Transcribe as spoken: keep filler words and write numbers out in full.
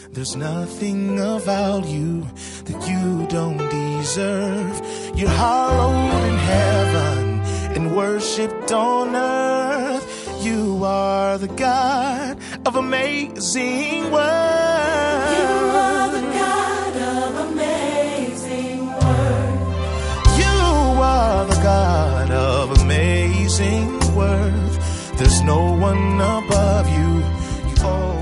There's nothing of value that you don't deserve. You're hallowed in heaven and worshipped on earth. You are the God of amazing worth. You are the God of amazing worth. You are the God of amazing worth. There's no one above you. You always